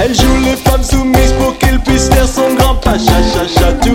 Elle joue les femmes soumises pour qu'il puisse faire son grand pas. Cha cha cha.